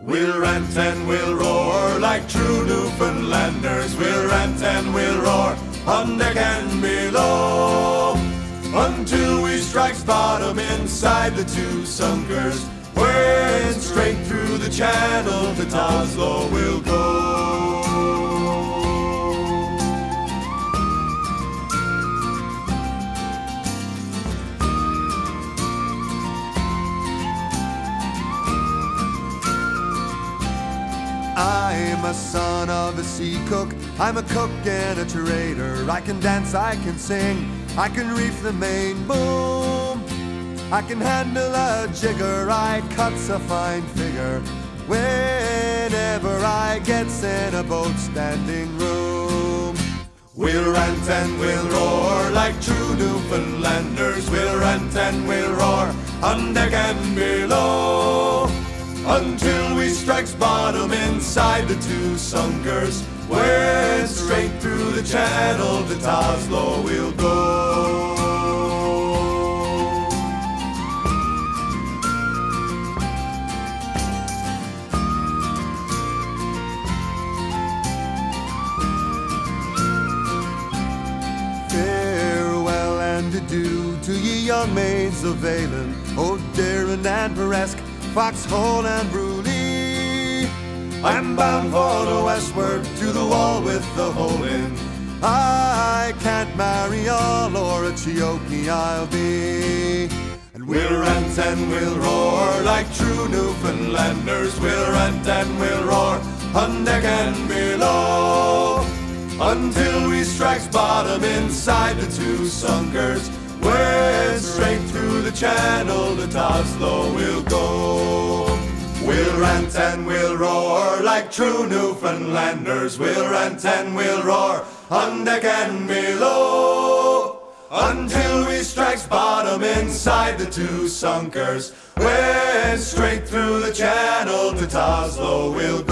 We'll rant and we'll roar like true Newfoundlanders. We'll rant and we'll roar on deck and below, until we strikes bottom inside the two sunkers, where straight through the channel to Oslo we'll go. I'm a son of a sea cook, I'm a cook and a trader. I can dance, I can sing, I can reef the main boom. I can handle a jigger, I cuts a fine figure whenever I gets in a boat standing room. We'll rant and we'll roar like true Newfoundlanders. We'll rant and we'll roar on deck and below, until we strikes bottom inside the two sunkers, where straight through the channel to Oslo we'll go. Farewell and adieu to ye young maids of Valen, O'Dearn and Peresk, Foxhole and Bruley. I'm bound for the westward to the wall with the hole in. I can't marry all or a Chioki I'll be. And we'll rant and we'll roar like true Newfoundlanders. We'll rant and we'll roar on deck and below, until we strikes bottom inside the two sunkers, where straight through the channel to Oslo we'll go. We'll rant and we'll roar like true Newfoundlanders. We'll rant and we'll roar on deck and below, until we strikes bottom inside the two sunkers, where straight through the channel to Oslo we'll go.